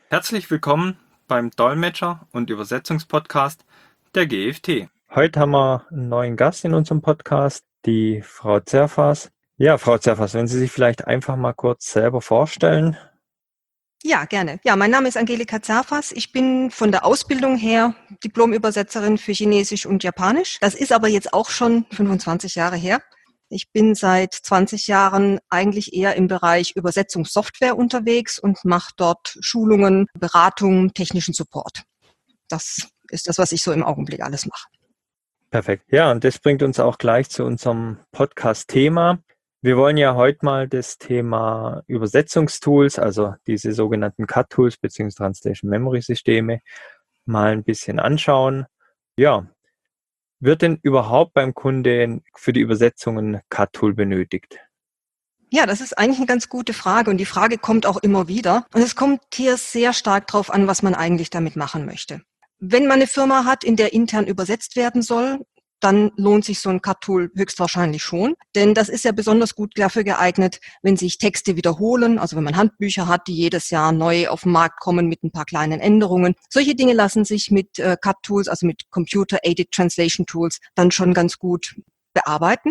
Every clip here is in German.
Herzlich willkommen beim Dolmetscher- und Übersetzungspodcast der GFT. Heute haben wir einen neuen Gast in unserem Podcast, die Frau Zerfas. Ja, Frau Zerfas, wenn Sie sich vielleicht einfach mal kurz selber vorstellen. Ja, gerne. Ja, mein Name ist Angelika Zerfas. Ich bin von der Ausbildung her Diplom-Übersetzerin für Chinesisch und Japanisch. Das ist aber jetzt auch schon 25 Jahre her. Ich bin seit 20 Jahren eigentlich eher im Bereich Übersetzungssoftware unterwegs und mache dort Schulungen, Beratungen, technischen Support. Das ist das, was ich so im Augenblick alles mache. Perfekt. Ja, und das bringt uns auch gleich zu unserem Podcast-Thema. Wir wollen ja heute mal das Thema Übersetzungstools, also diese sogenannten CAT-Tools bzw. Translation Memory Systeme, mal ein bisschen anschauen. Ja, wird denn überhaupt beim Kunden für die Übersetzungen CAT-Tool benötigt? Ja, das ist eigentlich eine ganz gute Frage und die Frage kommt auch immer wieder. Und es kommt hier sehr stark drauf an, was man eigentlich damit machen möchte. Wenn man eine Firma hat, in der intern übersetzt werden soll, dann lohnt sich so ein Cut-Tool höchstwahrscheinlich schon. Denn das ist ja besonders gut dafür geeignet, wenn sich Texte wiederholen, also wenn man Handbücher hat, die jedes Jahr neu auf den Markt kommen mit ein paar kleinen Änderungen. Solche Dinge lassen sich mit Cut-Tools, also mit Computer-Aided Translation Tools, dann schon ganz gut bearbeiten.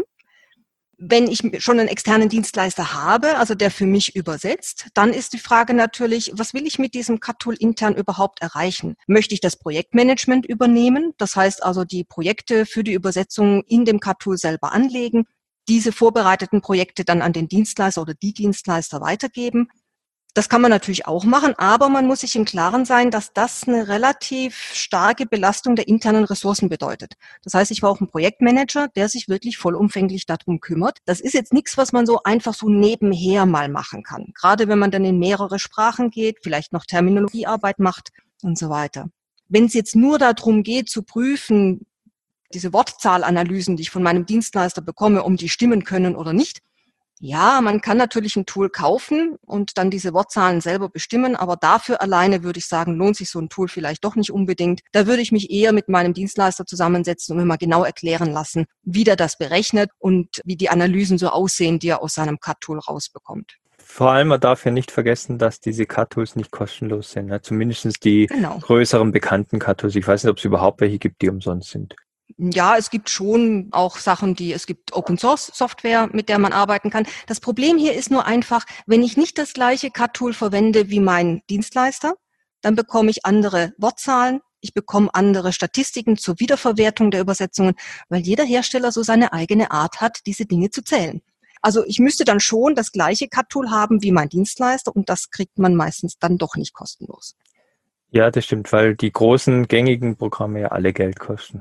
Wenn ich schon einen externen Dienstleister habe, also der für mich übersetzt, dann ist die Frage natürlich, was will ich mit diesem Cut-Tool intern überhaupt erreichen? Möchte ich das Projektmanagement übernehmen? Das heißt also die Projekte für die Übersetzung in dem Cut-Tool selber anlegen, diese vorbereiteten Projekte dann an den Dienstleister oder die Dienstleister weitergeben. Das kann man natürlich auch machen, aber man muss sich im Klaren sein, dass das eine relativ starke Belastung der internen Ressourcen bedeutet. Das heißt, ich brauche einen Projektmanager, der sich wirklich vollumfänglich darum kümmert. Das ist jetzt nichts, was man so einfach so nebenher mal machen kann. Gerade wenn man dann in mehrere Sprachen geht, vielleicht noch Terminologiearbeit macht und so weiter. Wenn es jetzt nur darum geht, zu prüfen, diese Wortzahlanalysen, die ich von meinem Dienstleister bekomme, um die stimmen können oder nicht, ja, man kann natürlich ein Tool kaufen und dann diese Wortzahlen selber bestimmen, aber dafür alleine würde ich sagen, lohnt sich so ein Tool vielleicht doch nicht unbedingt. Da würde ich mich eher mit meinem Dienstleister zusammensetzen und mir mal genau erklären lassen, wie der das berechnet und wie die Analysen so aussehen, die er aus seinem CAT-Tool rausbekommt. Vor allem, man darf ja nicht vergessen, dass diese CAT-Tools nicht kostenlos sind. Ne? Zumindest die Genau. größeren bekannten CAT-Tools. Ich weiß nicht, ob es überhaupt welche gibt, die umsonst sind. Ja, es gibt schon auch Sachen, es gibt Open Source Software, mit der man arbeiten kann. Das Problem hier ist nur einfach, wenn ich nicht das gleiche CAT-Tool verwende wie mein Dienstleister, dann bekomme ich andere Wortzahlen, ich bekomme andere Statistiken zur Wiederverwertung der Übersetzungen, weil jeder Hersteller so seine eigene Art hat, diese Dinge zu zählen. Also ich müsste dann schon das gleiche CAT-Tool haben wie mein Dienstleister und das kriegt man meistens dann doch nicht kostenlos. Ja, das stimmt, weil die großen gängigen Programme ja alle Geld kosten.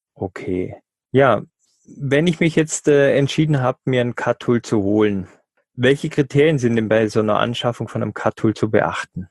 Okay. Ja, wenn ich mich jetzt entschieden habe, mir ein CAT-Tool zu holen, welche Kriterien sind denn bei so einer Anschaffung von einem CAT-Tool zu beachten?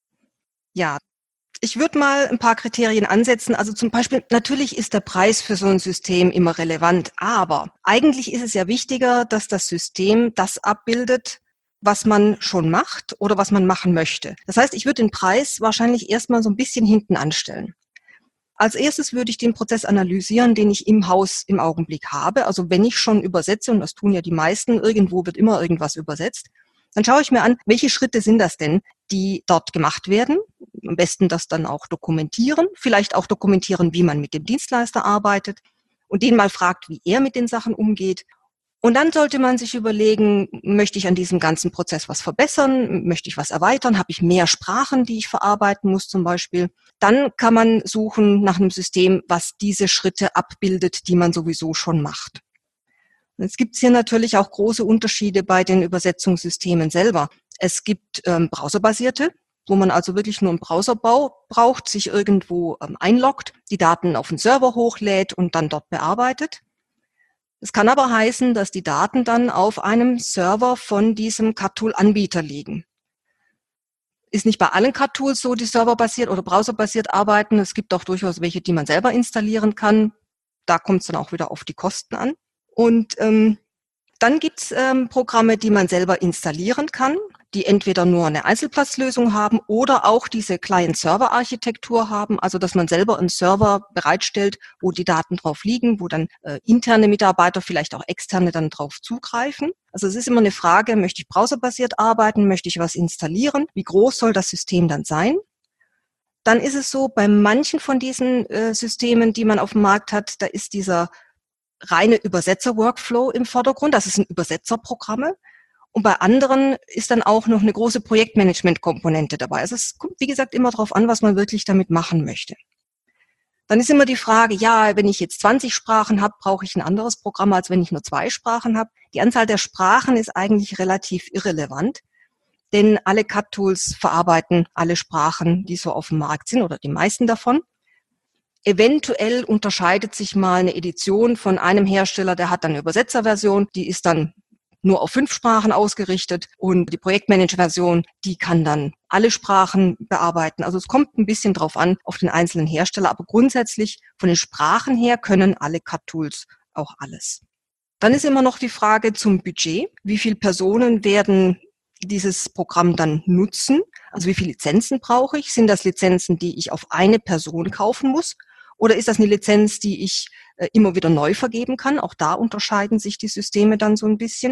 Ja, ich würde mal ein paar Kriterien ansetzen. Also zum Beispiel, natürlich ist der Preis für so ein System immer relevant, aber eigentlich ist es ja wichtiger, dass das System das abbildet, was man schon macht oder was man machen möchte. Das heißt, ich würde den Preis wahrscheinlich erstmal so ein bisschen hinten anstellen. Als erstes würde ich den Prozess analysieren, den ich im Haus im Augenblick habe. Also wenn ich schon übersetze, und das tun ja die meisten, irgendwo wird immer irgendwas übersetzt, dann schaue ich mir an, welche Schritte sind das denn, die dort gemacht werden. Am besten das dann auch dokumentieren, vielleicht auch dokumentieren, wie man mit dem Dienstleister arbeitet und den mal fragt, wie er mit den Sachen umgeht. Und dann sollte man sich überlegen, möchte ich an diesem ganzen Prozess was verbessern? Möchte ich was erweitern? Habe ich mehr Sprachen, die ich verarbeiten muss zum Beispiel? Dann kann man suchen nach einem System, was diese Schritte abbildet, die man sowieso schon macht. Jetzt gibt es hier natürlich auch große Unterschiede bei den Übersetzungssystemen selber. Es gibt browserbasierte, wo man also wirklich nur einen Browserbau braucht, sich irgendwo einloggt, die Daten auf den Server hochlädt und dann dort bearbeitet. Es kann aber heißen, dass die Daten dann auf einem Server von diesem CAT-Tool-Anbieter liegen. Ist nicht bei allen CAT-Tools so, die serverbasiert oder browserbasiert arbeiten. Es gibt auch durchaus welche, die man selber installieren kann. Da kommt es dann auch wieder auf die Kosten an. Und dann gibt's Programme, die man selber installieren kann, die entweder nur eine Einzelplatzlösung haben oder auch diese Client-Server-Architektur haben, also dass man selber einen Server bereitstellt, wo die Daten drauf liegen, wo dann interne Mitarbeiter, vielleicht auch externe dann drauf zugreifen. Also es ist immer eine Frage, möchte ich browserbasiert arbeiten, möchte ich was installieren, wie groß soll das System dann sein? dann ist es so, bei manchen von diesen Systemen, die man auf dem Markt hat, da ist dieser reine Übersetzer-Workflow im Vordergrund. Das sind Übersetzerprogramme. Und bei anderen ist dann auch noch eine große Projektmanagement-Komponente dabei. Also es kommt, wie gesagt, immer darauf an, was man wirklich damit machen möchte. Dann ist immer die Frage, ja, wenn ich jetzt 20 Sprachen habe, brauche ich ein anderes Programm, als wenn ich nur 2 Sprachen habe. Die Anzahl der Sprachen ist eigentlich relativ irrelevant, denn alle CAD-Tools verarbeiten alle Sprachen, die so auf dem Markt sind oder die meisten davon. Eventuell unterscheidet sich mal eine Edition von einem Hersteller, der hat dann eine Übersetzerversion, die ist dann nur auf 5 Sprachen ausgerichtet und die Projektmanager-Version, die kann dann alle Sprachen bearbeiten. Also es kommt ein bisschen drauf an, auf den einzelnen Hersteller, aber grundsätzlich von den Sprachen her können alle CAD-Tools auch alles. Dann ist immer noch die Frage zum Budget. Wie viele Personen werden dieses Programm dann nutzen? Also wie viele Lizenzen brauche ich? Sind das Lizenzen, die ich auf eine Person kaufen muss? Oder ist das eine Lizenz, die ich immer wieder neu vergeben kann? Auch da unterscheiden sich die Systeme dann so ein bisschen.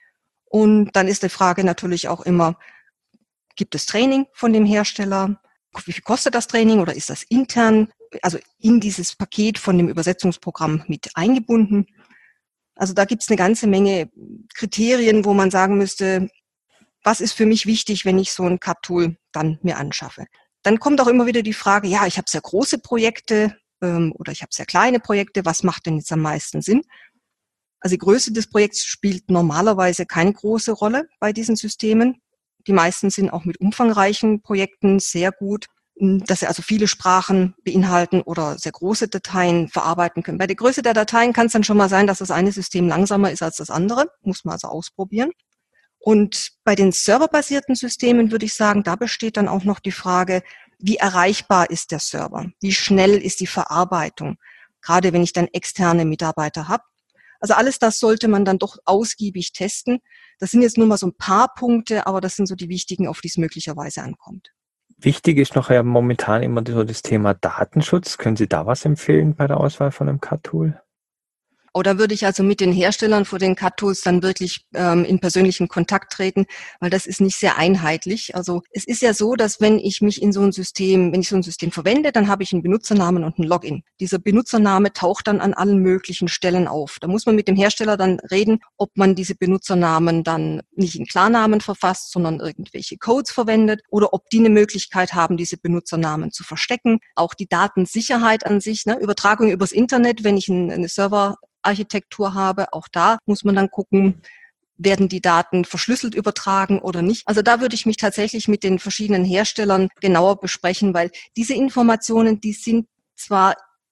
Und dann ist die Frage natürlich auch immer, gibt es Training von dem Hersteller? Wie viel kostet das Training oder ist das intern, also in dieses Paket von dem Übersetzungsprogramm mit eingebunden? Also da gibt es eine ganze Menge Kriterien, wo man sagen müsste, was ist für mich wichtig, wenn ich so ein CAD-Tool dann mir anschaffe? Dann kommt auch immer wieder die Frage, ja, ich habe sehr große Projekte oder ich habe sehr kleine Projekte, was macht denn jetzt am meisten Sinn? Also die Größe des Projekts spielt normalerweise keine große Rolle bei diesen Systemen. Die meisten sind auch mit umfangreichen Projekten sehr gut, dass sie also viele Sprachen beinhalten oder sehr große Dateien verarbeiten können. Bei der Größe der Dateien kann es dann schon mal sein, dass das eine System langsamer ist als das andere. Muss man also ausprobieren. Und bei den serverbasierten Systemen würde ich sagen, da besteht dann auch noch die Frage, wie erreichbar ist der Server? Wie schnell ist die Verarbeitung? Gerade wenn ich dann externe Mitarbeiter habe. Also alles das sollte man dann doch ausgiebig testen. Das sind jetzt nur mal so ein paar Punkte, aber das sind so die wichtigen, auf die es möglicherweise ankommt. Wichtig ist noch ja momentan immer so das Thema Datenschutz. Können Sie da was empfehlen bei der Auswahl von einem CAD-Tool? Oder würde ich also mit den Herstellern von den CAD-Tools dann wirklich in persönlichen Kontakt treten, weil das ist nicht sehr einheitlich. Also es ist ja so, dass wenn ich so ein System verwende, dann habe ich einen Benutzernamen und ein Login. Dieser Benutzername taucht dann an allen möglichen Stellen auf. Da muss man mit dem Hersteller dann reden, ob man diese Benutzernamen dann nicht in Klarnamen verfasst, sondern irgendwelche Codes verwendet oder ob die eine Möglichkeit haben, diese Benutzernamen zu verstecken. Auch die Datensicherheit an sich, Übertragung übers Internet, wenn ich eine Serverarchitektur habe, auch da muss man dann gucken, werden die Daten verschlüsselt übertragen oder nicht. Also da würde ich mich tatsächlich mit den verschiedenen Herstellern genauer besprechen, weil diese Informationen, die sind zwar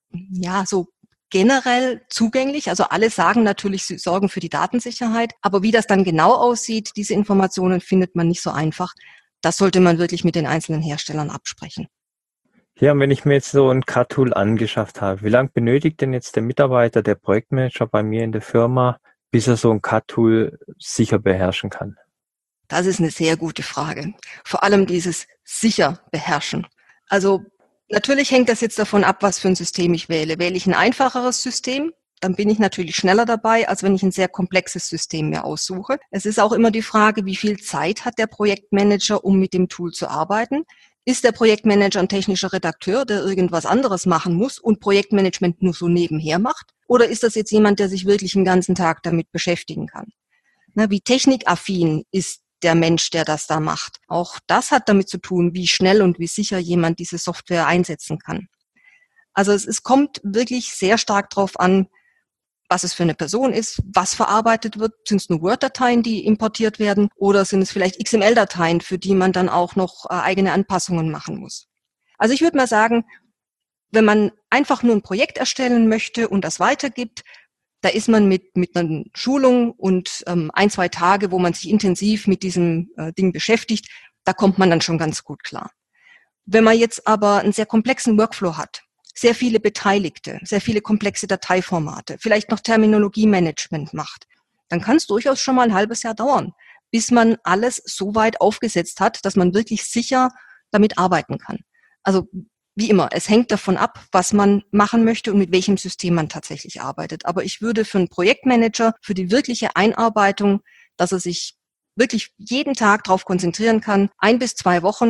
so generell zugänglich, also alle sagen natürlich, sie sorgen für die Datensicherheit, aber wie das dann genau aussieht, diese Informationen findet man nicht so einfach. Das sollte man wirklich mit den einzelnen Herstellern absprechen. Ja, und wenn ich mir jetzt so ein CAD-Tool angeschafft habe, wie lange benötigt denn jetzt der Mitarbeiter, der Projektmanager bei mir in der Firma, bis er so ein CAD-Tool sicher beherrschen kann? Das ist eine sehr gute Frage. Vor allem dieses sicher beherrschen. Also natürlich hängt das jetzt davon ab, was für ein System ich wähle. Wähle ich ein einfacheres System, dann bin ich natürlich schneller dabei, als wenn ich ein sehr komplexes System mir aussuche. Es ist auch immer die Frage, wie viel Zeit hat der Projektmanager, um mit dem Tool zu arbeiten? Ist der Projektmanager ein technischer Redakteur, der irgendwas anderes machen muss und Projektmanagement nur so nebenher macht? Oder ist das jetzt jemand, der sich wirklich den ganzen Tag damit beschäftigen kann? Wie technikaffin ist der Mensch, der das da macht? Auch das hat damit zu tun, wie schnell und wie sicher jemand diese Software einsetzen kann. Also es kommt wirklich sehr stark darauf an, was es für eine Person ist, was verarbeitet wird. Sind es nur Word-Dateien, die importiert werden, oder sind es vielleicht XML-Dateien, für die man dann auch noch eigene Anpassungen machen muss? Also ich würde mal sagen, wenn man einfach nur ein Projekt erstellen möchte und das weitergibt, da ist man mit einer Schulung und 1-2 Tage, wo man sich intensiv mit diesem Ding beschäftigt, da kommt man dann schon ganz gut klar. Wenn man jetzt aber einen sehr komplexen Workflow hat, sehr viele Beteiligte, sehr viele komplexe Dateiformate, vielleicht noch Terminologiemanagement macht, dann kann es durchaus schon mal ein halbes Jahr dauern, bis man alles so weit aufgesetzt hat, dass man wirklich sicher damit arbeiten kann. Also wie immer, es hängt davon ab, was man machen möchte und mit welchem System man tatsächlich arbeitet. Aber ich würde für einen Projektmanager, für die wirkliche Einarbeitung, dass er sich wirklich jeden Tag darauf konzentrieren kann, 1 bis 2 Wochen,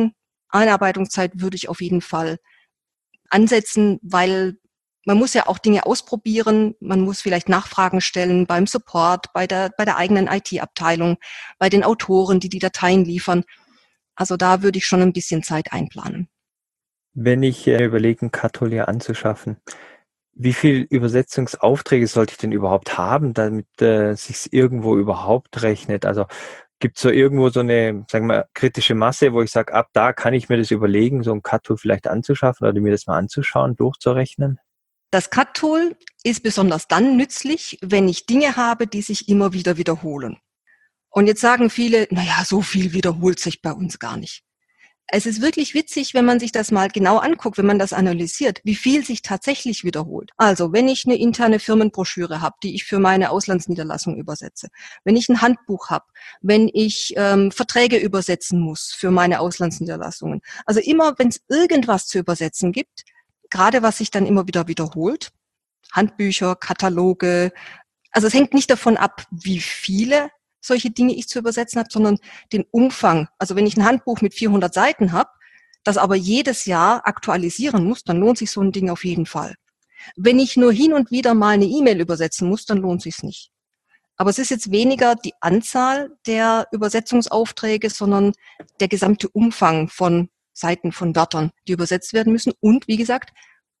Einarbeitungszeit würde ich auf jeden Fall ansetzen, weil man muss ja auch Dinge ausprobieren, man muss vielleicht Nachfragen stellen beim Support, bei der eigenen IT-Abteilung, bei den Autoren, die Dateien liefern. Also da würde ich schon ein bisschen Zeit einplanen. Wenn ich überlege, ein Kathol hier anzuschaffen, wie viel Übersetzungsaufträge sollte ich denn überhaupt haben, damit sich irgendwo überhaupt rechnet? Also gibt es so irgendwo so eine, sagen wir, kritische Masse, wo ich sage, ab da kann ich mir das überlegen, so ein Kathol vielleicht anzuschaffen oder mir das mal anzuschauen, durchzurechnen? Das CAT-Tool ist besonders dann nützlich, wenn ich Dinge habe, die sich immer wieder wiederholen. Und jetzt sagen viele, naja, so viel wiederholt sich bei uns gar nicht. Es ist wirklich witzig, wenn man sich das mal genau anguckt, wenn man das analysiert, wie viel sich tatsächlich wiederholt. Also, wenn ich eine interne Firmenbroschüre habe, die ich für meine Auslandsniederlassung übersetze, wenn ich ein Handbuch habe, wenn ich Verträge übersetzen muss für meine Auslandsniederlassungen. Also immer, wenn es irgendwas zu übersetzen gibt, gerade was sich dann immer wieder wiederholt, Handbücher, Kataloge, also es hängt nicht davon ab, wie viele solche Dinge ich zu übersetzen habe, sondern den Umfang. Also wenn ich ein Handbuch mit 400 Seiten habe, das aber jedes Jahr aktualisieren muss, dann lohnt sich so ein Ding auf jeden Fall. Wenn ich nur hin und wieder mal eine E-Mail übersetzen muss, dann lohnt sich's nicht. Aber es ist jetzt weniger die Anzahl der Übersetzungsaufträge, sondern der gesamte Umfang von Seiten, von Wörtern, die übersetzt werden müssen. Und wie gesagt,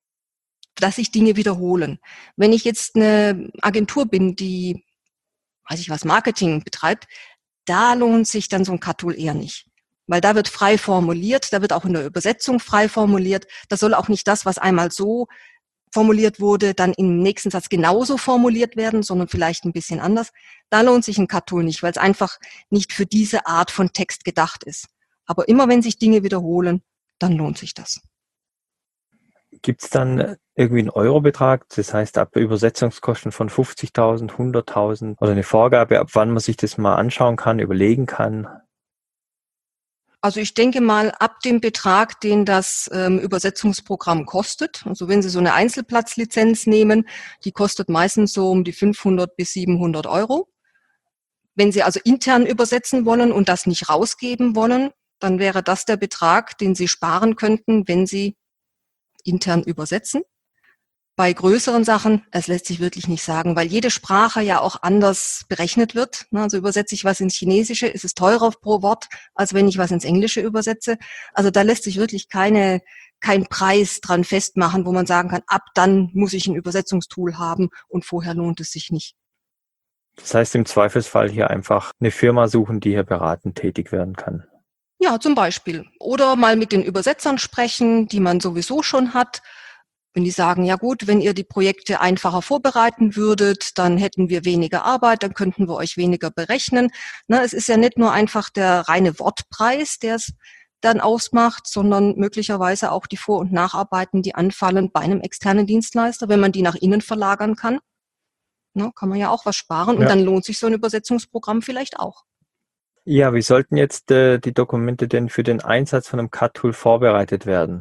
dass sich Dinge wiederholen. Wenn ich jetzt eine Agentur bin, die, weiß ich was, Marketing betreibt, da lohnt sich dann so ein CAT-Tool eher nicht. Weil da wird frei formuliert, da wird auch in der Übersetzung frei formuliert. Da soll auch nicht das, was einmal so formuliert wurde, dann im nächsten Satz genauso formuliert werden, sondern vielleicht ein bisschen anders. Da lohnt sich ein CAT-Tool nicht, weil es einfach nicht für diese Art von Text gedacht ist. Aber immer wenn sich Dinge wiederholen, dann lohnt sich das. Gibt es dann irgendwie einen Eurobetrag, das heißt ab Übersetzungskosten von 50.000, 100.000 oder eine Vorgabe, ab wann man sich das mal anschauen kann, überlegen kann? Also ich denke mal, ab dem Betrag, den das Übersetzungsprogramm kostet, also wenn Sie so eine Einzelplatzlizenz nehmen, die kostet meistens so um die 500 bis 700 Euro. Wenn Sie also intern übersetzen wollen und das nicht rausgeben wollen, dann wäre das der Betrag, den Sie sparen könnten, wenn Sie intern übersetzen. Bei größeren Sachen, es lässt sich wirklich nicht sagen, weil jede Sprache ja auch anders berechnet wird. Also übersetze ich was ins Chinesische, ist es teurer pro Wort, als wenn ich was ins Englische übersetze. Also da lässt sich wirklich kein Preis dran festmachen, wo man sagen kann, ab dann muss ich ein Übersetzungstool haben und vorher lohnt es sich nicht. Das heißt im Zweifelsfall hier einfach eine Firma suchen, die hier beratend tätig werden kann. Ja, zum Beispiel. Oder mal mit den Übersetzern sprechen, die man sowieso schon hat. Wenn die sagen, ja gut, wenn ihr die Projekte einfacher vorbereiten würdet, dann hätten wir weniger Arbeit, dann könnten wir euch weniger berechnen. Es ist ja nicht nur einfach der reine Wortpreis, der es dann ausmacht, sondern möglicherweise auch die Vor- und Nacharbeiten, die anfallen bei einem externen Dienstleister, wenn man die nach innen verlagern kann. Kann man ja auch was sparen und dann lohnt sich so ein Übersetzungsprogramm vielleicht auch. Ja, wie sollten jetzt die Dokumente denn für den Einsatz von einem CAT-Tool vorbereitet werden?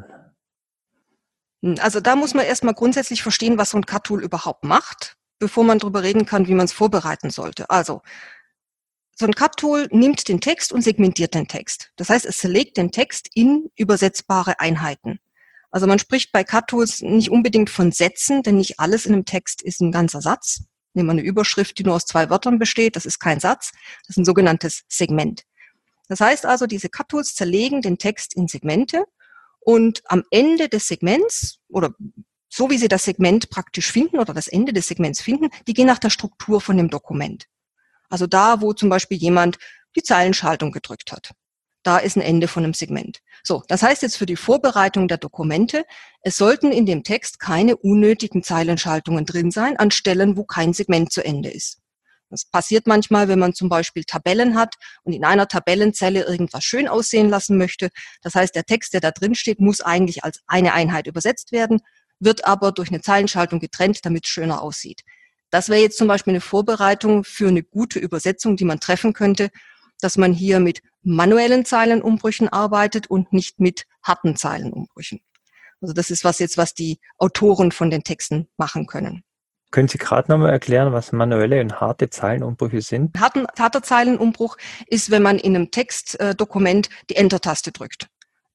Also da muss man erstmal grundsätzlich verstehen, was so ein CAT-Tool überhaupt macht, bevor man darüber reden kann, wie man es vorbereiten sollte. Also so ein CAT-Tool nimmt den Text und segmentiert den Text. Das heißt, es zerlegt den Text in übersetzbare Einheiten. Also man spricht bei CAT-Tools nicht unbedingt von Sätzen, denn nicht alles in einem Text ist ein ganzer Satz. Nehmen wir eine Überschrift, die nur aus 2 Wörtern besteht, das ist kein Satz, das ist ein sogenanntes Segment. Das heißt also, diese CAT-Tools zerlegen den Text in Segmente und am Ende des Segments oder so wie sie das Segment praktisch finden oder das Ende des Segments finden, die gehen nach der Struktur von dem Dokument. Also da, wo zum Beispiel jemand die Zeilenschaltung gedrückt hat. Da ist ein Ende von einem Segment. So, das heißt jetzt für die Vorbereitung der Dokumente, es sollten in dem Text keine unnötigen Zeilenschaltungen drin sein, an Stellen, wo kein Segment zu Ende ist. Das passiert manchmal, wenn man zum Beispiel Tabellen hat und in einer Tabellenzelle irgendwas schön aussehen lassen möchte. Das heißt, der Text, der da drin steht, muss eigentlich als eine Einheit übersetzt werden, wird aber durch eine Zeilenschaltung getrennt, damit es schöner aussieht. Das wäre jetzt zum Beispiel eine Vorbereitung für eine gute Übersetzung, die man treffen könnte, dass man hier mit manuellen Zeilenumbrüchen arbeitet und nicht mit harten Zeilenumbrüchen. Also das ist was die Autoren von den Texten machen können. Können Sie gerade nochmal erklären, was manuelle und harte Zeilenumbrüche sind? Harter Zeilenumbruch ist, wenn man in einem Textdokument die Enter-Taste drückt.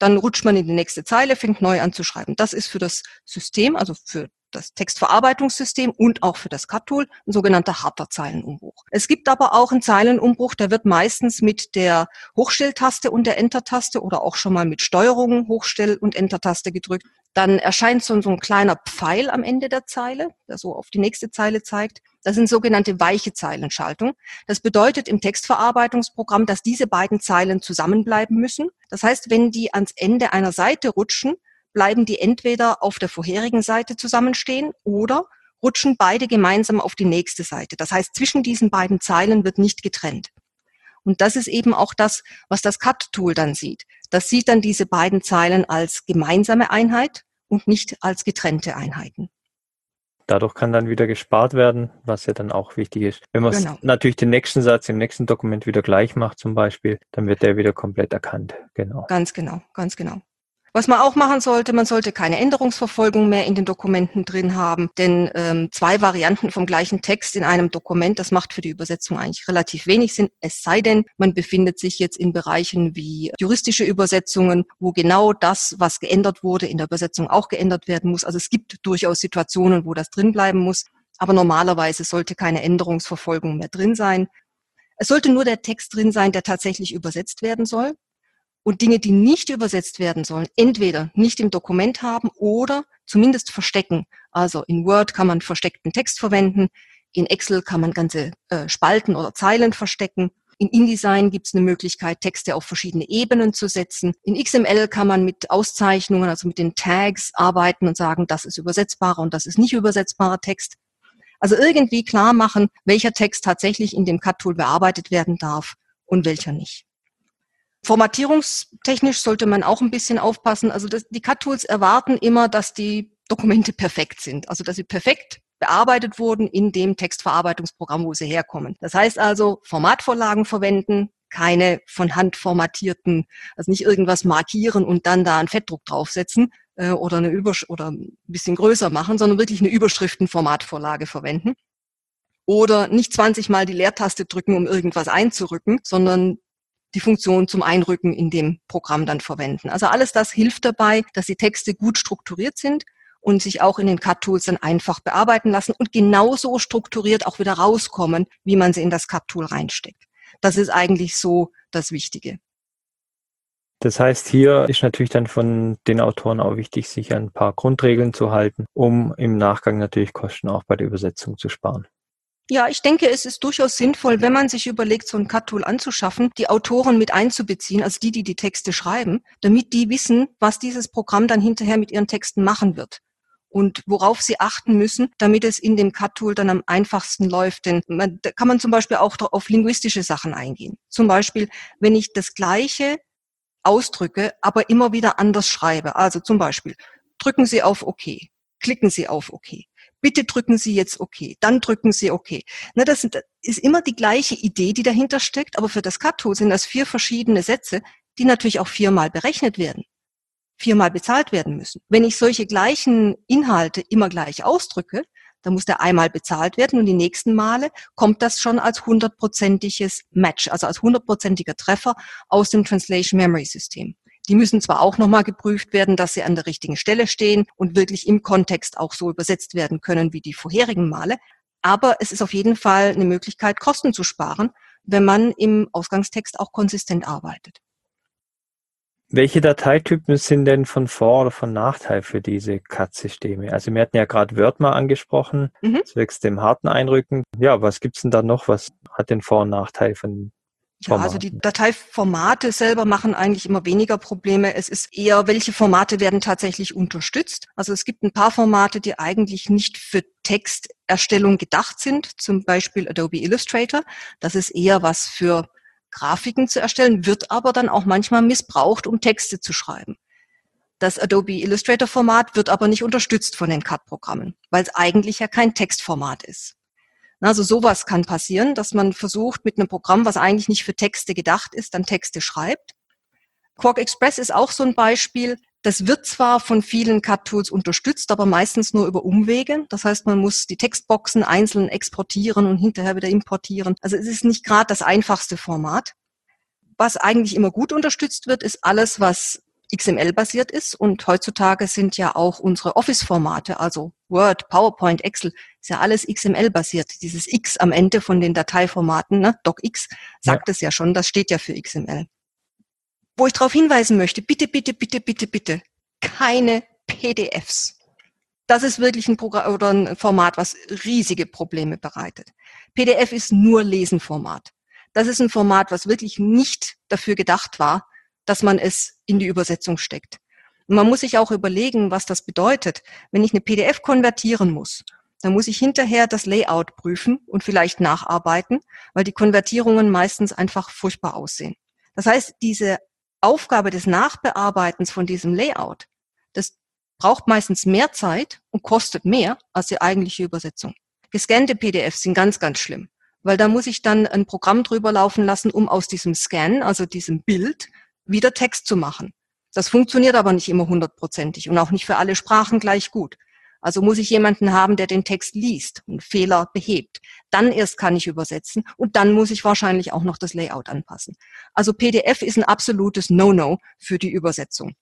dann rutscht man in die nächste Zeile, fängt neu an zu schreiben. Das ist für das System, also für das Textverarbeitungssystem und auch für das Cut-Tool ein sogenannter harter Zeilenumbruch. Es gibt aber auch einen Zeilenumbruch, der wird meistens mit der Hochstelltaste und der Enter-Taste oder auch schon mal mit Steuerung Hochstell- und Enter-Taste gedrückt. Dann erscheint so ein kleiner Pfeil am Ende der Zeile, der so auf die nächste Zeile zeigt. Das sind sogenannte weiche Zeilenschaltung. Das bedeutet im Textverarbeitungsprogramm, dass diese beiden Zeilen zusammenbleiben müssen. Das heißt, wenn die ans Ende einer Seite rutschen, bleiben die entweder auf der vorherigen Seite zusammenstehen oder rutschen beide gemeinsam auf die nächste Seite. Das heißt, zwischen diesen beiden Zeilen wird nicht getrennt. Und das ist eben auch das, was das Cut-Tool dann sieht. Das sieht dann diese beiden Zeilen als gemeinsame Einheit und nicht als getrennte Einheiten. Dadurch kann dann wieder gespart werden, was ja dann auch wichtig ist. Wenn man natürlich den nächsten Satz im nächsten Dokument wieder gleich macht zum Beispiel, dann wird der wieder komplett erkannt. Genau. Ganz genau, ganz genau. Was man auch machen sollte, man sollte keine Änderungsverfolgung mehr in den Dokumenten drin haben, denn 2 Varianten vom gleichen Text in einem Dokument, das macht für die Übersetzung eigentlich relativ wenig Sinn, es sei denn, man befindet sich jetzt in Bereichen wie juristische Übersetzungen, wo genau das, was geändert wurde, in der Übersetzung auch geändert werden muss. Also es gibt durchaus Situationen, wo das drin bleiben muss, aber normalerweise sollte keine Änderungsverfolgung mehr drin sein. Es sollte nur der Text drin sein, der tatsächlich übersetzt werden soll. Und Dinge, die nicht übersetzt werden sollen, entweder nicht im Dokument haben oder zumindest verstecken. Also in Word kann man versteckten Text verwenden, in Excel kann man ganze Spalten oder Zeilen verstecken. In InDesign gibt es eine Möglichkeit, Texte auf verschiedene Ebenen zu setzen. In XML kann man mit Auszeichnungen, also mit den Tags arbeiten und sagen, das ist übersetzbarer und das ist nicht übersetzbarer Text. Also irgendwie klar machen, welcher Text tatsächlich in dem Cut-Tool bearbeitet werden darf und welcher nicht. Formatierungstechnisch sollte man auch ein bisschen aufpassen. Also die Cut-Tools erwarten immer, dass die Dokumente perfekt sind. Also dass sie perfekt bearbeitet wurden in dem Textverarbeitungsprogramm, wo sie herkommen. Das heißt also, Formatvorlagen verwenden, keine von Hand formatierten, also nicht irgendwas markieren und dann da einen Fettdruck draufsetzen oder oder ein bisschen größer machen, sondern wirklich eine Überschriftenformatvorlage verwenden. Oder nicht 20 Mal die Leertaste drücken, um irgendwas einzurücken, sondern die Funktion zum Einrücken in dem Programm dann verwenden. Also alles das hilft dabei, dass die Texte gut strukturiert sind und sich auch in den Cut-Tools dann einfach bearbeiten lassen und genauso strukturiert auch wieder rauskommen, wie man sie in das Cut-Tool reinsteckt. Das ist eigentlich so das Wichtige. Das heißt, hier ist natürlich dann von den Autoren auch wichtig, sich an ein paar Grundregeln zu halten, um im Nachgang natürlich Kosten auch bei der Übersetzung zu sparen. Ja, ich denke, es ist durchaus sinnvoll, wenn man sich überlegt, so ein Cut-Tool anzuschaffen, die Autoren mit einzubeziehen, also die Texte schreiben, damit die wissen, was dieses Programm dann hinterher mit ihren Texten machen wird und worauf sie achten müssen, damit es in dem Cut-Tool dann am einfachsten läuft. Denn da kann man zum Beispiel auch auf linguistische Sachen eingehen. Zum Beispiel, wenn ich das Gleiche ausdrücke, aber immer wieder anders schreibe. Also zum Beispiel, drücken Sie auf OK, klicken Sie auf OK. Bitte drücken Sie jetzt OK, dann drücken Sie OK. Na, das ist immer die gleiche Idee, die dahinter steckt, aber für das Cut-Tool sind das 4 verschiedene Sätze, die natürlich auch 4-mal berechnet werden, 4-mal bezahlt werden müssen. Wenn ich solche gleichen Inhalte immer gleich ausdrücke, dann muss der einmal bezahlt werden und die nächsten Male kommt das schon als 100%iges Match, also als 100%iger Treffer aus dem Translation Memory System. Die müssen zwar auch nochmal geprüft werden, dass sie an der richtigen Stelle stehen und wirklich im Kontext auch so übersetzt werden können wie die vorherigen Male, aber es ist auf jeden Fall eine Möglichkeit, Kosten zu sparen, wenn man im Ausgangstext auch konsistent arbeitet. Welche Dateitypen sind denn von Vor- oder von Nachteil für diese CAD-Systeme? Also wir hatten ja gerade Word mal angesprochen, zwecks dem harten Einrücken. Ja, was gibt's denn da noch? Was hat den Vor- und Nachteil von Formaten? Ja, also die Dateiformate selber machen eigentlich immer weniger Probleme. Es ist eher, welche Formate werden tatsächlich unterstützt. Also es gibt ein paar Formate, die eigentlich nicht für Texterstellung gedacht sind, zum Beispiel Adobe Illustrator. Das ist eher was für Grafiken zu erstellen, wird aber dann auch manchmal missbraucht, um Texte zu schreiben. Das Adobe Illustrator Format wird aber nicht unterstützt von den CAD-Programmen, weil es eigentlich ja kein Textformat ist. Also sowas kann passieren, dass man versucht, mit einem Programm, was eigentlich nicht für Texte gedacht ist, dann Texte schreibt. Quark Express ist auch so ein Beispiel. Das wird zwar von vielen CAD-Tools unterstützt, aber meistens nur über Umwege. Das heißt, man muss die Textboxen einzeln exportieren und hinterher wieder importieren. Also es ist nicht gerade das einfachste Format. Was eigentlich immer gut unterstützt wird, ist alles, was XML-basiert ist und heutzutage sind ja auch unsere Office-Formate, also Word, PowerPoint, Excel, ist ja alles XML-basiert. Dieses X am Ende von den Dateiformaten, ne, DocX, sagt es ja schon, das steht ja für XML. Wo ich darauf hinweisen möchte, bitte, bitte, bitte, bitte, bitte, keine PDFs. Das ist wirklich ein Programm oder ein Format, was riesige Probleme bereitet. PDF ist nur Lesenformat. Das ist ein Format, was wirklich nicht dafür gedacht war, dass man es in die Übersetzung steckt. Und man muss sich auch überlegen, was das bedeutet. Wenn ich eine PDF konvertieren muss, dann muss ich hinterher das Layout prüfen und vielleicht nacharbeiten, weil die Konvertierungen meistens einfach furchtbar aussehen. Das heißt, diese Aufgabe des Nachbearbeitens von diesem Layout, das braucht meistens mehr Zeit und kostet mehr als die eigentliche Übersetzung. Gescannte PDFs sind ganz, ganz schlimm, weil da muss ich dann ein Programm drüber laufen lassen, um aus diesem Scan, also diesem Bild, wieder Text zu machen. Das funktioniert aber nicht immer 100%ig und auch nicht für alle Sprachen gleich gut. Also muss ich jemanden haben, der den Text liest und Fehler behebt. Dann erst kann ich übersetzen und dann muss ich wahrscheinlich auch noch das Layout anpassen. Also PDF ist ein absolutes No-No für die Übersetzung.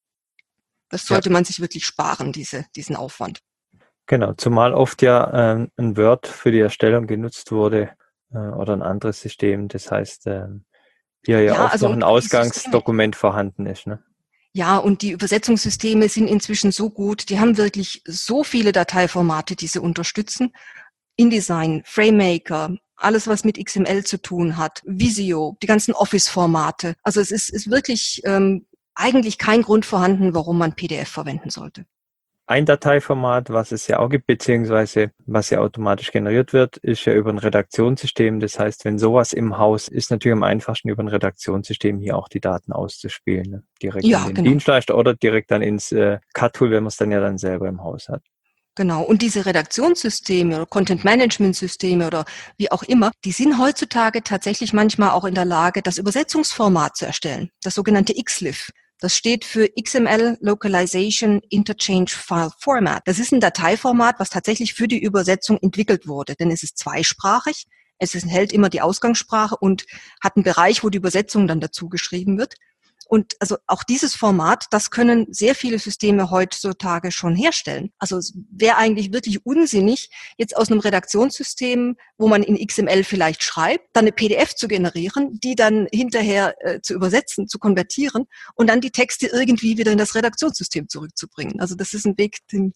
Das sollte man sich wirklich sparen, diesen Aufwand. Genau, zumal oft ja ein Word für die Erstellung genutzt wurde oder ein anderes System. Das heißt, hier ja oft also noch ein Ausgangsdokument vorhanden ist. Ne? Ja, und die Übersetzungssysteme sind inzwischen so gut, die haben wirklich so viele Dateiformate, die sie unterstützen. InDesign, FrameMaker, alles, was mit XML zu tun hat, Visio, die ganzen Office-Formate. Also es ist wirklich eigentlich kein Grund vorhanden, warum man PDF verwenden sollte. Ein Dateiformat, was es ja auch gibt, beziehungsweise was ja automatisch generiert wird, ist ja über ein Redaktionssystem. Das heißt, wenn sowas im Haus ist, natürlich am einfachsten über ein Redaktionssystem hier auch die Daten auszuspielen. Ne? Direkt in den Dienstleister oder direkt dann ins CAT-Tool, wenn man es dann ja dann selber im Haus hat. Genau. Und diese Redaktionssysteme oder Content-Management-Systeme oder wie auch immer, die sind heutzutage tatsächlich manchmal auch in der Lage, das Übersetzungsformat zu erstellen. Das sogenannte XLIF. Das steht für XML Localization Interchange File Format. Das ist ein Dateiformat, was tatsächlich für die Übersetzung entwickelt wurde, denn es ist zweisprachig. Es enthält immer die Ausgangssprache und hat einen Bereich, wo die Übersetzung dann dazu geschrieben wird. Und also auch dieses Format, das können sehr viele Systeme heutzutage schon herstellen. Also es wäre eigentlich wirklich unsinnig, jetzt aus einem Redaktionssystem, wo man in XML vielleicht schreibt, dann eine PDF zu generieren, die dann hinterher zu übersetzen, zu konvertieren und dann die Texte irgendwie wieder in das Redaktionssystem zurückzubringen. Also das ist ein Weg,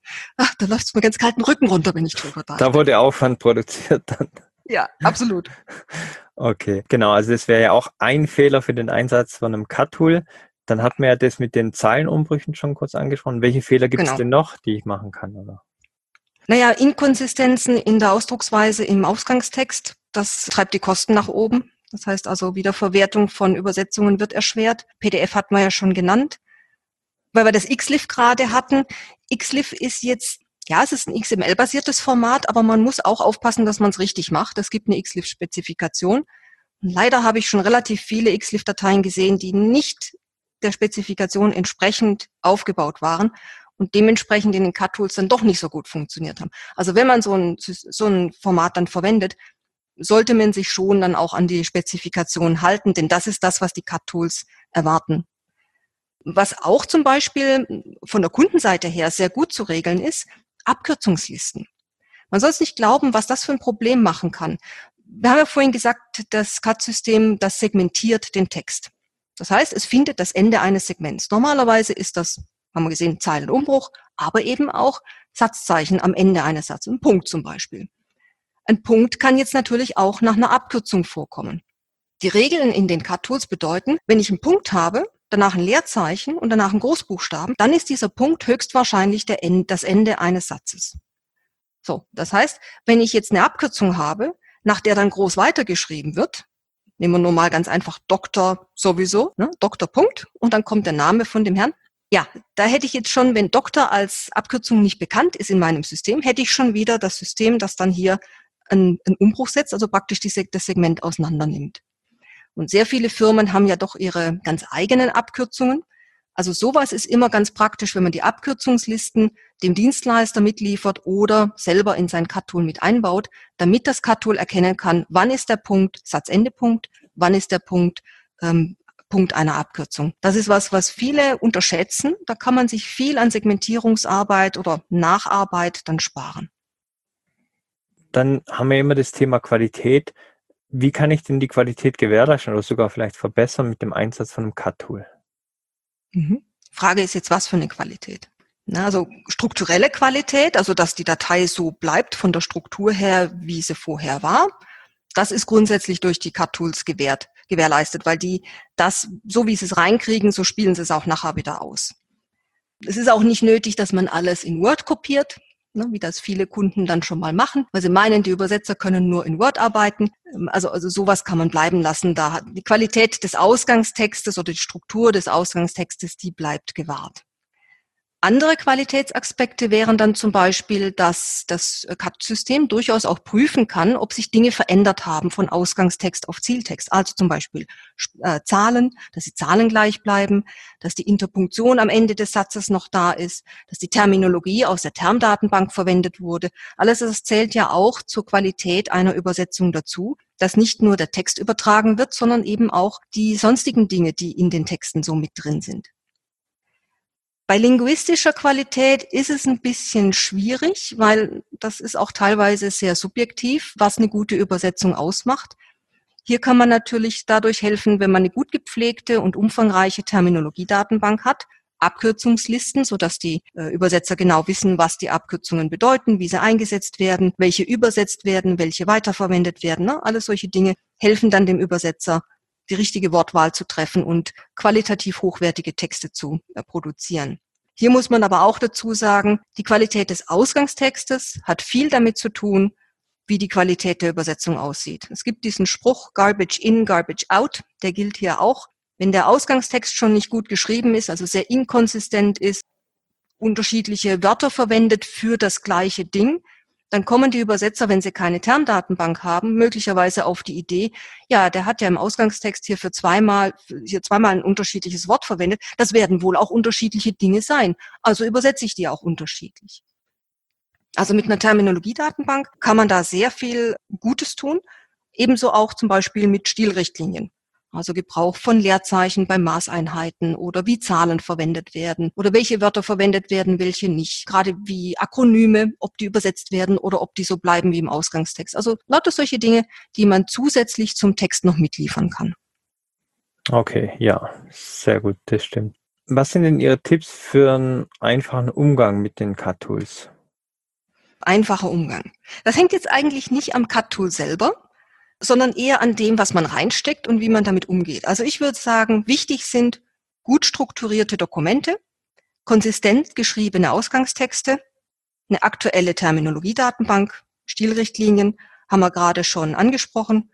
da läuft es mir ganz kalten Rücken runter, wenn ich drüber nachdenke. Da wurde Aufwand produziert dann. Ja, absolut. Okay, genau. Also das wäre ja auch ein Fehler für den Einsatz von einem CAT-Tool. Dann hat man ja das mit den Zeilenumbrüchen schon kurz angesprochen. Welche Fehler gibt es denn noch, die ich machen kann? Oder? Naja, Inkonsistenzen in der Ausdrucksweise im Ausgangstext, das treibt die Kosten nach oben. Das heißt also, Wiederverwertung von Übersetzungen wird erschwert. PDF hatten wir ja schon genannt. Weil wir das XLIF gerade hatten. XLIF ist jetzt, ja, es ist ein XML-basiertes Format, aber man muss auch aufpassen, dass man es richtig macht. Es gibt eine XLIF-Spezifikation. Leider habe ich schon relativ viele XLIF-Dateien gesehen, die nicht der Spezifikation entsprechend aufgebaut waren und dementsprechend in den CAT-Tools dann doch nicht so gut funktioniert haben. Also wenn man so ein Format dann verwendet, sollte man sich schon dann auch an die Spezifikation halten, denn das ist das, was die CAT-Tools erwarten. Was auch zum Beispiel von der Kundenseite her sehr gut zu regeln ist, Abkürzungslisten. Man soll es nicht glauben, was das für ein Problem machen kann. Wir haben ja vorhin gesagt, das CAT-System, das segmentiert den Text. Das heißt, es findet das Ende eines Segments. Normalerweise ist das, haben wir gesehen, Zeilenumbruch, aber eben auch Satzzeichen am Ende eines Satzes, ein Punkt zum Beispiel. Ein Punkt kann jetzt natürlich auch nach einer Abkürzung vorkommen. Die Regeln in den CAT-Tools bedeuten, wenn ich einen Punkt habe, danach ein Leerzeichen und danach ein Großbuchstaben, dann ist dieser Punkt höchstwahrscheinlich das Ende eines Satzes. So, das heißt, wenn ich jetzt eine Abkürzung habe, nach der dann groß weitergeschrieben wird, nehmen wir nur mal ganz einfach Doktor sowieso, ne, Doktor Punkt, und dann kommt der Name von dem Herrn. Ja, da hätte ich jetzt schon, wenn Doktor als Abkürzung nicht bekannt ist in meinem System, hätte ich schon wieder das System, das dann hier einen Umbruch setzt, also praktisch das Segment auseinander nimmt. Und sehr viele Firmen haben ja doch ihre ganz eigenen Abkürzungen. Also sowas ist immer ganz praktisch, wenn man die Abkürzungslisten dem Dienstleister mitliefert oder selber in sein CAT-Tool mit einbaut, damit das CAT-Tool erkennen kann, wann ist der Punkt Satzendepunkt, wann ist der Punkt Punkt einer Abkürzung. Das ist was viele unterschätzen. Da kann man sich viel an Segmentierungsarbeit oder Nacharbeit dann sparen. Dann haben wir immer das Thema Qualität. Wie kann ich denn die Qualität gewährleisten oder sogar vielleicht verbessern mit dem Einsatz von einem Cut-Tool? Frage ist jetzt, was für eine Qualität? Also strukturelle Qualität, also dass die Datei so bleibt von der Struktur her, wie sie vorher war. Das ist grundsätzlich durch die Cut-Tools gewährleistet, weil die das, so wie sie es reinkriegen, so spielen sie es auch nachher wieder aus. Es ist auch nicht nötig, dass man alles in Word kopiert, wie das viele Kunden dann schon mal machen, weil sie meinen, die Übersetzer können nur in Word arbeiten. Also sowas kann man bleiben lassen. Da hat die Qualität des Ausgangstextes oder die Struktur des Ausgangstextes, die bleibt gewahrt. Andere Qualitätsaspekte wären dann zum Beispiel, dass das CAD-System durchaus auch prüfen kann, ob sich Dinge verändert haben von Ausgangstext auf Zieltext. Also zum Beispiel Zahlen, dass die Zahlen gleich bleiben, dass die Interpunktion am Ende des Satzes noch da ist, dass die Terminologie aus der Termdatenbank verwendet wurde. Alles das zählt ja auch zur Qualität einer Übersetzung dazu, dass nicht nur der Text übertragen wird, sondern eben auch die sonstigen Dinge, die in den Texten so mit drin sind. Bei linguistischer Qualität ist es ein bisschen schwierig, weil das ist auch teilweise sehr subjektiv, was eine gute Übersetzung ausmacht. Hier kann man natürlich dadurch helfen, wenn man eine gut gepflegte und umfangreiche Terminologiedatenbank hat, Abkürzungslisten, sodass die Übersetzer genau wissen, was die Abkürzungen bedeuten, wie sie eingesetzt werden, welche übersetzt werden, welche weiterverwendet werden. Alles solche Dinge helfen dann dem Übersetzer, die richtige Wortwahl zu treffen und qualitativ hochwertige Texte zu produzieren. Hier muss man aber auch dazu sagen, die Qualität des Ausgangstextes hat viel damit zu tun, wie die Qualität der Übersetzung aussieht. Es gibt diesen Spruch Garbage in, Garbage out, der gilt hier auch. Wenn der Ausgangstext schon nicht gut geschrieben ist, also sehr inkonsistent ist, unterschiedliche Wörter verwendet für das gleiche Ding, dann kommen die Übersetzer, wenn sie keine Termdatenbank haben, möglicherweise auf die Idee, ja, der hat ja im Ausgangstext hier zweimal ein unterschiedliches Wort verwendet. Das werden wohl auch unterschiedliche Dinge sein. Also übersetze ich die auch unterschiedlich. Also mit einer Terminologiedatenbank kann man da sehr viel Gutes tun. Ebenso auch zum Beispiel mit Stilrichtlinien. Also Gebrauch von Leerzeichen bei Maßeinheiten oder wie Zahlen verwendet werden oder welche Wörter verwendet werden, welche nicht. Gerade wie Akronyme, ob die übersetzt werden oder ob die so bleiben wie im Ausgangstext. Also lauter solche Dinge, die man zusätzlich zum Text noch mitliefern kann. Okay, ja, sehr gut, das stimmt. Was sind denn Ihre Tipps für einen einfachen Umgang mit den Cut-Tools? Einfacher Umgang. Das hängt jetzt eigentlich nicht am Cut-Tool selber, sondern eher an dem, was man reinsteckt und wie man damit umgeht. Also ich würde sagen, wichtig sind gut strukturierte Dokumente, konsistent geschriebene Ausgangstexte, eine aktuelle Terminologiedatenbank, Stilrichtlinien haben wir gerade schon angesprochen.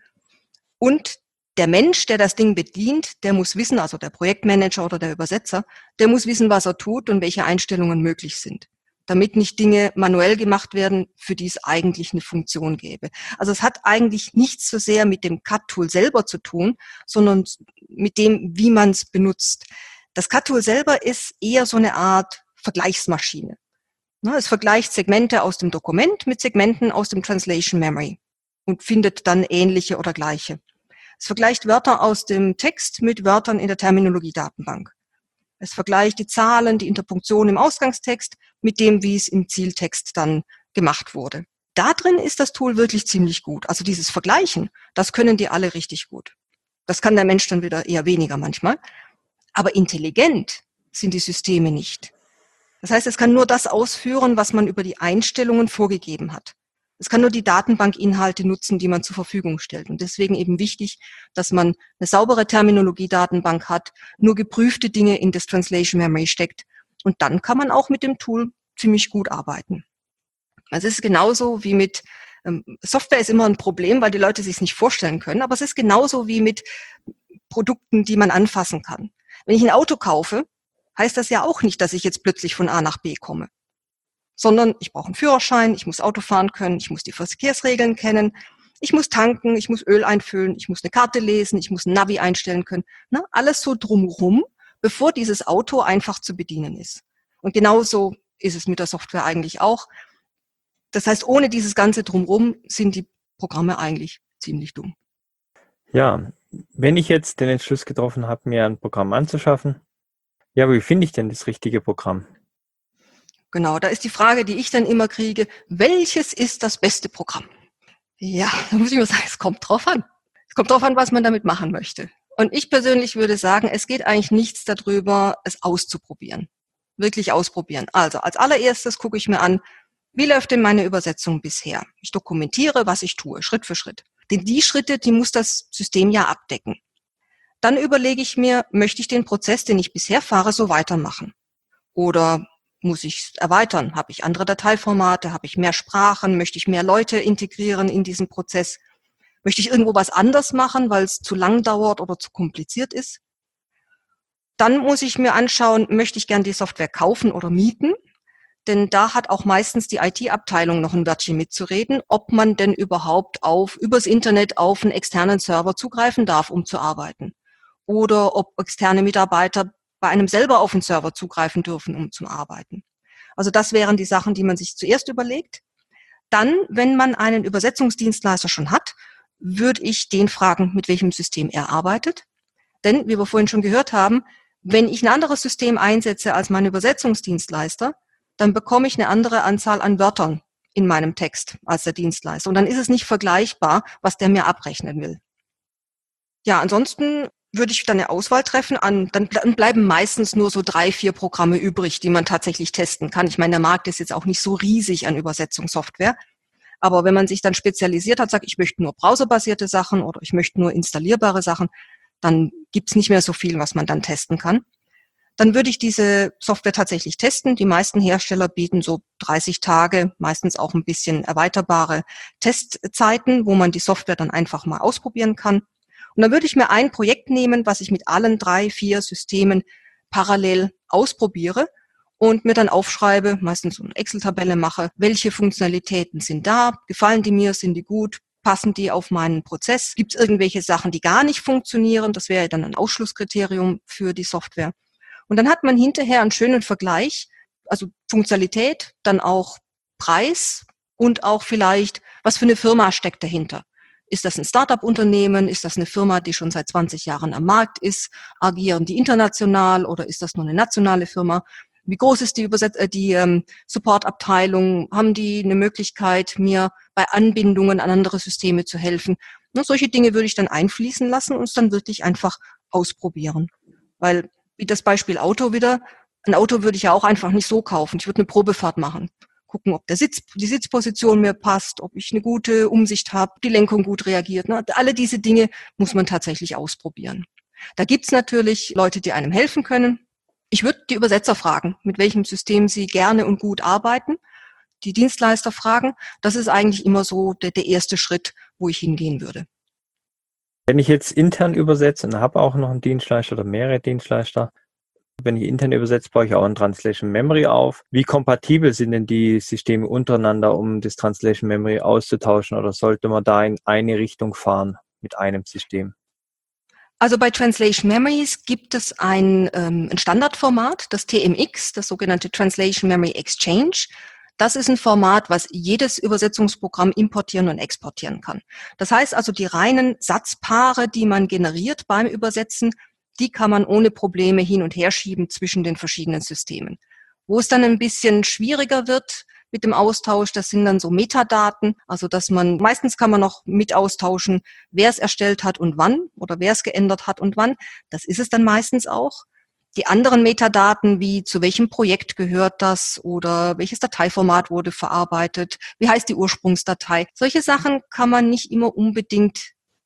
Und der Mensch, der das Ding bedient, der muss wissen, also der Projektmanager oder der Übersetzer, der muss wissen, was er tut und welche Einstellungen möglich sind, damit nicht Dinge manuell gemacht werden, für die es eigentlich eine Funktion gäbe. Also es hat eigentlich nichts so sehr mit dem Cut-Tool selber zu tun, sondern mit dem, wie man es benutzt. Das Cut-Tool selber ist eher so eine Art Vergleichsmaschine. Es vergleicht Segmente aus dem Dokument mit Segmenten aus dem Translation Memory und findet dann ähnliche oder gleiche. Es vergleicht Wörter aus dem Text mit Wörtern in der Terminologiedatenbank. Es vergleicht die Zahlen, die Interpunktion im Ausgangstext mit dem, wie es im Zieltext dann gemacht wurde. Da drin ist das Tool wirklich ziemlich gut. Also dieses Vergleichen, das können die alle richtig gut. Das kann der Mensch dann wieder eher weniger manchmal. Aber intelligent sind die Systeme nicht. Das heißt, es kann nur das ausführen, was man über die Einstellungen vorgegeben hat. Es kann nur die Datenbankinhalte nutzen, die man zur Verfügung stellt. Und deswegen eben wichtig, dass man eine saubere Terminologiedatenbank hat, nur geprüfte Dinge in das Translation Memory steckt. Und dann kann man auch mit dem Tool ziemlich gut arbeiten. Also es ist genauso wie mit Software ist immer ein Problem, weil die Leute sich es nicht vorstellen können. Aber es ist genauso wie mit Produkten, die man anfassen kann. Wenn ich ein Auto kaufe, heißt das ja auch nicht, dass ich jetzt plötzlich von A nach B komme. Sondern ich brauche einen Führerschein, ich muss Auto fahren können, ich muss die Verkehrsregeln kennen, ich muss tanken, ich muss Öl einfüllen, ich muss eine Karte lesen, ich muss ein Navi einstellen können. Alles so drumherum, bevor dieses Auto einfach zu bedienen ist. Und genauso ist es mit der Software eigentlich auch. Das heißt, ohne dieses ganze Drumherum sind die Programme eigentlich ziemlich dumm. Ja, Wenn ich jetzt den Entschluss getroffen habe, mir ein Programm anzuschaffen, ja, wie finde ich denn das richtige Programm? Genau, da ist die Frage, die ich dann immer kriege, welches ist das beste Programm? Ja, da muss ich mal sagen, es kommt drauf an. Es kommt drauf an, was man damit machen möchte. Und ich persönlich würde sagen, es geht eigentlich nichts darüber, es auszuprobieren. Wirklich ausprobieren. Also als allererstes gucke ich mir an, wie läuft denn meine Übersetzung bisher? Ich dokumentiere, was ich tue, Schritt für Schritt. Denn die Schritte, die muss das System ja abdecken. Dann überlege ich mir, möchte ich den Prozess, den ich bisher fahre, so weitermachen? Oder muss ich es erweitern? Habe ich andere Dateiformate? Habe ich mehr Sprachen? Möchte ich mehr Leute integrieren in diesen Prozess? Möchte ich irgendwo was anders machen, weil es zu lang dauert oder zu kompliziert ist? Dann muss ich mir anschauen, möchte ich gern die Software kaufen oder mieten? Denn da hat auch meistens die IT-Abteilung noch ein Wörtchen mitzureden, ob man denn überhaupt übers Internet auf einen externen Server zugreifen darf, um zu arbeiten. Oder ob externe Mitarbeiter bei einem selber auf den Server zugreifen dürfen, um zu arbeiten. Also das wären die Sachen, die man sich zuerst überlegt. Dann, wenn man einen Übersetzungsdienstleister schon hat, würde ich den fragen, mit welchem System er arbeitet. Denn, wie wir vorhin schon gehört haben, wenn ich ein anderes System einsetze als mein Übersetzungsdienstleister, dann bekomme ich eine andere Anzahl an Wörtern in meinem Text als der Dienstleister. Und dann ist es nicht vergleichbar, was der mir abrechnen will. Ja, ansonsten würde ich dann eine Auswahl treffen dann bleiben meistens nur so 3, 4 Programme übrig, die man tatsächlich testen kann. Ich meine, der Markt ist jetzt auch nicht so riesig an Übersetzungssoftware. Aber wenn man sich dann spezialisiert hat, sagt, ich möchte nur browserbasierte Sachen oder ich möchte nur installierbare Sachen, dann gibt's nicht mehr so viel, was man dann testen kann. Dann würde ich diese Software tatsächlich testen. Die meisten Hersteller bieten so 30 Tage, meistens auch ein bisschen erweiterbare Testzeiten, wo man die Software dann einfach mal ausprobieren kann. Und dann würde ich mir ein Projekt nehmen, was ich mit allen 3, 4 Systemen parallel ausprobiere und mir dann aufschreibe, meistens so eine Excel-Tabelle mache, welche Funktionalitäten sind da, gefallen die mir, sind die gut, passen die auf meinen Prozess, gibt es irgendwelche Sachen, die gar nicht funktionieren, das wäre dann ein Ausschlusskriterium für die Software. Und dann hat man hinterher einen schönen Vergleich, also Funktionalität, dann auch Preis und auch vielleicht, was für eine Firma steckt dahinter. Ist das ein Start-up-Unternehmen? Ist das eine Firma, die schon seit 20 Jahren am Markt ist? Agieren die international oder ist das nur eine nationale Firma? Wie groß ist die Support-Abteilung? Haben die eine Möglichkeit, mir bei Anbindungen an andere Systeme zu helfen? Und solche Dinge würde ich dann einfließen lassen und es dann wirklich einfach ausprobieren. Weil, wie das Beispiel Auto wieder, ein Auto würde ich ja auch einfach nicht so kaufen. Ich würde eine Probefahrt machen. Gucken, ob die Sitzposition mir passt, ob ich eine gute Umsicht habe, die Lenkung gut reagiert. Ne? Alle diese Dinge muss man tatsächlich ausprobieren. Da gibt's natürlich Leute, die einem helfen können. Ich würde die Übersetzer fragen, mit welchem System sie gerne und gut arbeiten. Die Dienstleister fragen. Das ist eigentlich immer so der erste Schritt, wo ich hingehen würde. Wenn ich jetzt intern übersetze und habe auch noch einen Dienstleister oder mehrere Dienstleister, wenn ich intern übersetze, baue ich auch ein Translation Memory auf. Wie kompatibel sind denn die Systeme untereinander, um das Translation Memory auszutauschen, oder sollte man da in eine Richtung fahren mit einem System? Also bei Translation Memories gibt es ein Standardformat, das TMX, das sogenannte Translation Memory Exchange. Das ist ein Format, was jedes Übersetzungsprogramm importieren und exportieren kann. Das heißt also, die reinen Satzpaare, die man generiert beim Übersetzen, die kann man ohne Probleme hin und her schieben zwischen den verschiedenen Systemen. Wo es dann ein bisschen schwieriger wird mit dem Austausch, das sind dann so Metadaten, also meistens kann man noch mit austauschen, wer es erstellt hat und wann oder wer es geändert hat und wann. Das ist es dann meistens auch. Die anderen Metadaten, wie zu welchem Projekt gehört das oder welches Dateiformat wurde verarbeitet, wie heißt die Ursprungsdatei. Solche Sachen kann man nicht immer unbedingt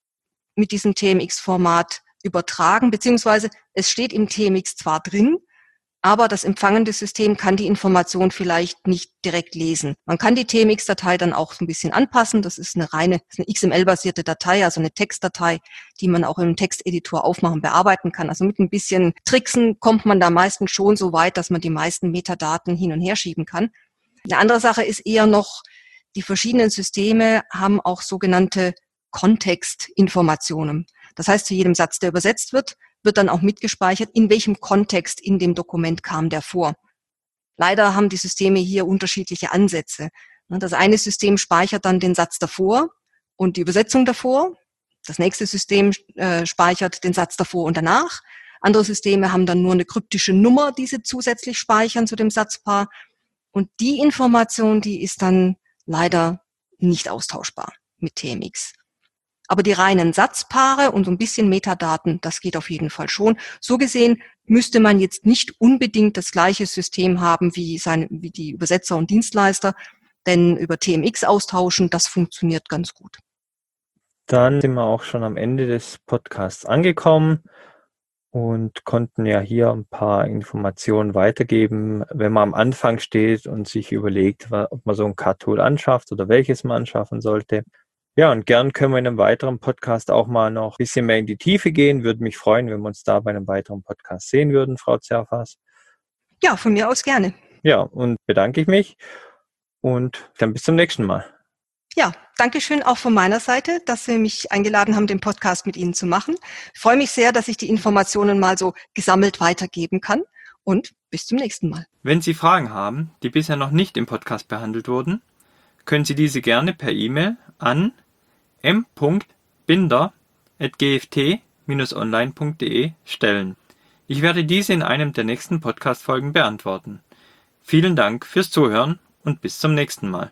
mit diesem TMX-Format übertragen, beziehungsweise es steht im TMX zwar drin, aber das empfangende System kann die Information vielleicht nicht direkt lesen. Man kann die TMX-Datei dann auch so ein bisschen anpassen. Das ist eine XML-basierte Datei, also eine Textdatei, die man auch im Texteditor aufmachen, bearbeiten kann. Also mit ein bisschen Tricksen kommt man da meistens schon so weit, dass man die meisten Metadaten hin und her schieben kann. Eine andere Sache ist eher noch, die verschiedenen Systeme haben auch sogenannte Kontextinformationen. Das heißt, zu jedem Satz, der übersetzt wird dann auch mitgespeichert, in welchem Kontext in dem Dokument kam der vor. Leider haben die Systeme hier unterschiedliche Ansätze. Das eine System speichert dann den Satz davor und die Übersetzung davor. Das nächste System speichert den Satz davor und danach. Andere Systeme haben dann nur eine kryptische Nummer, die sie zusätzlich speichern zu dem Satzpaar. Und die Information, die ist dann leider nicht austauschbar mit TMX. Aber die reinen Satzpaare und so ein bisschen Metadaten, das geht auf jeden Fall schon. So gesehen müsste man jetzt nicht unbedingt das gleiche System haben wie die Übersetzer und Dienstleister, denn über TMX austauschen, das funktioniert ganz gut. Dann sind wir auch schon am Ende des Podcasts angekommen und konnten ja hier ein paar Informationen weitergeben, wenn man am Anfang steht und sich überlegt, ob man so ein CAD-Tool anschafft oder welches man anschaffen sollte. Ja, und gern können wir in einem weiteren Podcast auch mal noch ein bisschen mehr in die Tiefe gehen. Würde mich freuen, wenn wir uns da bei einem weiteren Podcast sehen würden, Frau Zerfas. Ja, von mir aus gerne. Ja, und bedanke ich mich und dann bis zum nächsten Mal. Ja, danke schön auch von meiner Seite, dass Sie mich eingeladen haben, den Podcast mit Ihnen zu machen. Ich freue mich sehr, dass ich die Informationen mal so gesammelt weitergeben kann und bis zum nächsten Mal. Wenn Sie Fragen haben, die bisher noch nicht im Podcast behandelt wurden, können Sie diese gerne per E-Mail an m.binder@gft-online.de stellen. Ich werde diese in einem der nächsten Podcast-Folgen beantworten. Vielen Dank fürs Zuhören und bis zum nächsten Mal.